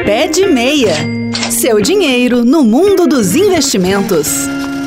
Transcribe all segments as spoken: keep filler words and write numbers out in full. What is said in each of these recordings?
Pé de Meia. Seu dinheiro no mundo dos investimentos.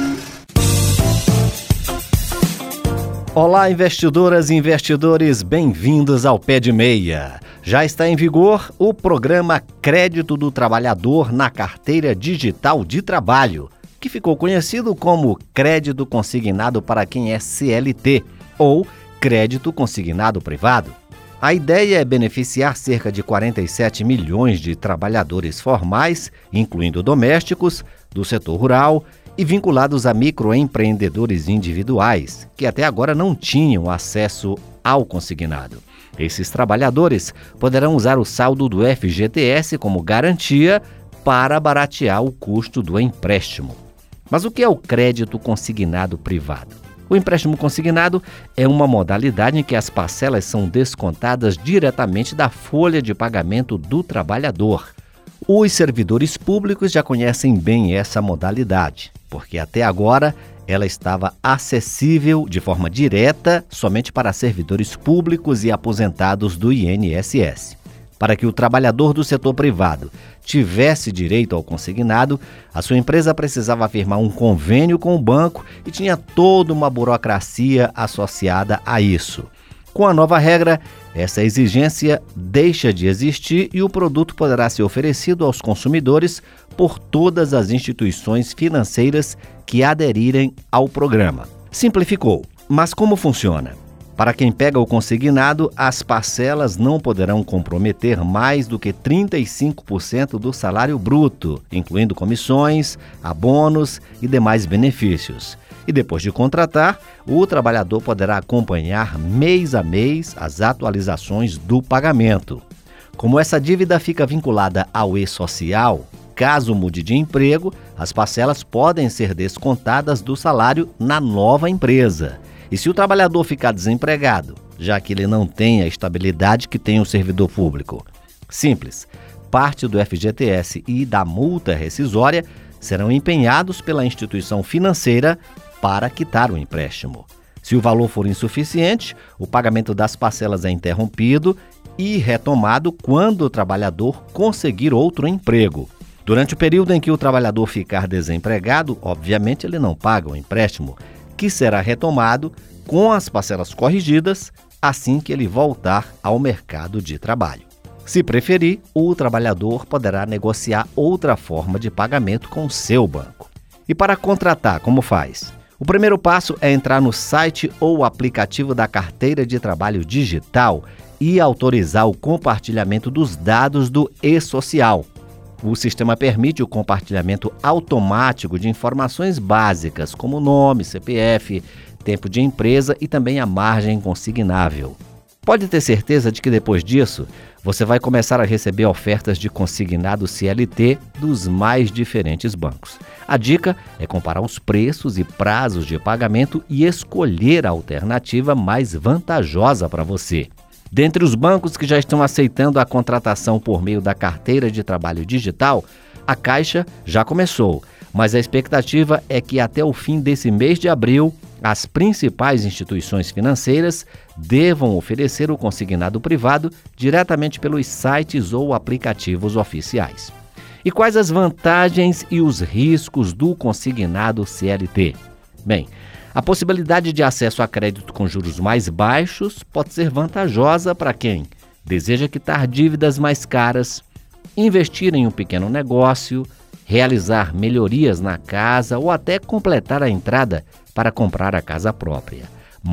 Olá, investidoras e investidores, bem-vindos ao Pé de Meia. Já está em vigor o programa Crédito do Trabalhador na Carteira Digital de Trabalho, que ficou conhecido como Crédito Consignado para quem é C L T ou Crédito Consignado Privado. A ideia é beneficiar cerca de quarenta e sete milhões de trabalhadores formais, incluindo domésticos, do setor rural e vinculados a microempreendedores individuais, que até agora não tinham acesso ao consignado. Esses trabalhadores poderão usar o saldo do F G T S como garantia para baratear o custo do empréstimo. Mas o que é o crédito consignado privado? O empréstimo consignado é uma modalidade em que as parcelas são descontadas diretamente da folha de pagamento do trabalhador. Os servidores públicos já conhecem bem essa modalidade, porque até agora ela estava acessível de forma direta somente para servidores públicos e aposentados do I N S S. Para que o trabalhador do setor privado tivesse direito ao consignado, a sua empresa precisava firmar um convênio com o banco e tinha toda uma burocracia associada a isso. Com a nova regra, essa exigência deixa de existir e o produto poderá ser oferecido aos consumidores por todas as instituições financeiras que aderirem ao programa. Simplificou, mas como funciona? Para quem pega o consignado, as parcelas não poderão comprometer mais do que trinta e cinco por cento do salário bruto, incluindo comissões, abonos e demais benefícios. E depois de contratar, o trabalhador poderá acompanhar mês a mês as atualizações do pagamento. Como essa dívida fica vinculada ao e-social, caso mude de emprego, as parcelas podem ser descontadas do salário na nova empresa. E se o trabalhador ficar desempregado, já que ele não tem a estabilidade que tem o servidor público? Simples. Parte do F G T S e da multa rescisória serão empenhados pela instituição financeira para quitar o empréstimo. Se o valor for insuficiente, o pagamento das parcelas é interrompido e retomado quando o trabalhador conseguir outro emprego. Durante o período em que o trabalhador ficar desempregado, obviamente ele não paga o empréstimo, que será retomado com as parcelas corrigidas assim que ele voltar ao mercado de trabalho. Se preferir, o trabalhador poderá negociar outra forma de pagamento com o seu banco. E para contratar, como faz? O primeiro passo é entrar no site ou aplicativo da Carteira de Trabalho Digital e autorizar o compartilhamento dos dados do e-social. O sistema permite o compartilhamento automático de informações básicas, como nome, C P F, tempo de empresa e também a margem consignável. Pode ter certeza de que depois disso, você vai começar a receber ofertas de consignado C L T dos mais diferentes bancos. A dica é comparar os preços e prazos de pagamento e escolher a alternativa mais vantajosa para você. Dentre os bancos que já estão aceitando a contratação por meio da Carteira de Trabalho Digital, a Caixa já começou, mas a expectativa é que até o fim desse mês de abril, as principais instituições financeiras devam oferecer o consignado privado diretamente pelos sites ou aplicativos oficiais. E quais as vantagens e os riscos do consignado C L T? Bem, a possibilidade de acesso a crédito com juros mais baixos pode ser vantajosa para quem deseja quitar dívidas mais caras, investir em um pequeno negócio, realizar melhorias na casa ou até completar a entrada para comprar a casa própria.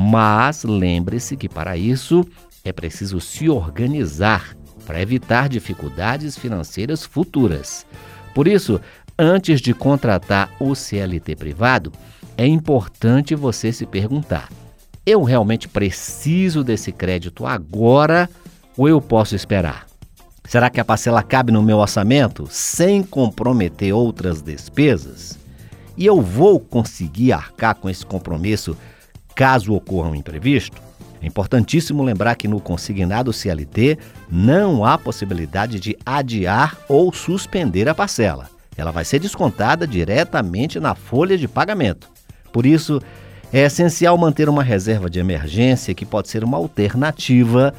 Mas lembre-se que para isso é preciso se organizar para evitar dificuldades financeiras futuras. Por isso, antes de contratar o C L T privado, é importante você se perguntar: eu realmente preciso desse crédito agora ou eu posso esperar? Será que a parcela cabe no meu orçamento sem comprometer outras despesas? E eu vou conseguir arcar com esse compromisso caso ocorra um imprevisto? É importantíssimo lembrar que no consignado C L T não há possibilidade de adiar ou suspender a parcela. Ela vai ser descontada diretamente na folha de pagamento. Por isso, é essencial manter uma reserva de emergência que pode ser uma alternativa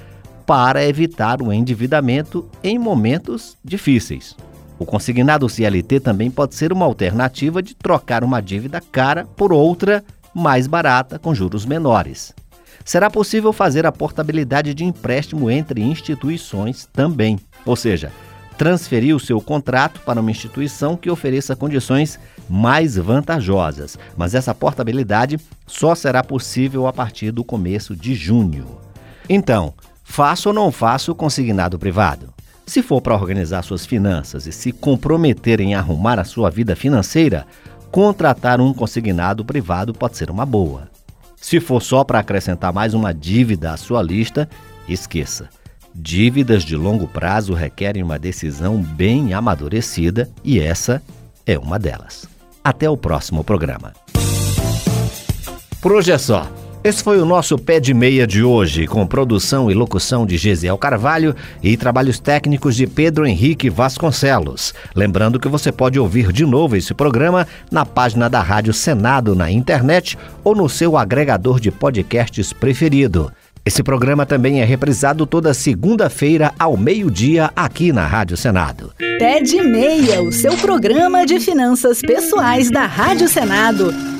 para evitar o endividamento em momentos difíceis. O consignado C L T também pode ser uma alternativa de trocar uma dívida cara por outra mais barata com juros menores. Será possível fazer a portabilidade de empréstimo entre instituições também, ou seja, transferir o seu contrato para uma instituição que ofereça condições mais vantajosas, mas essa portabilidade só será possível a partir do começo de junho. Então, faça ou não faça o consignado privado? Se for para organizar suas finanças e se comprometer em arrumar a sua vida financeira, contratar um consignado privado pode ser uma boa. Se for só para acrescentar mais uma dívida à sua lista, esqueça. Dívidas de longo prazo requerem uma decisão bem amadurecida e essa é uma delas. Até o próximo programa. Por hoje é só. Esse foi o nosso Pé de Meia de hoje, com produção e locução de Gesiel Carvalho e trabalhos técnicos de Pedro Henrique Vasconcelos. Lembrando que você pode ouvir de novo esse programa na página da Rádio Senado na internet ou no seu agregador de podcasts preferido. Esse programa também é reprisado toda segunda-feira ao meio-dia aqui na Rádio Senado. Pé de Meia, o seu programa de finanças pessoais da Rádio Senado.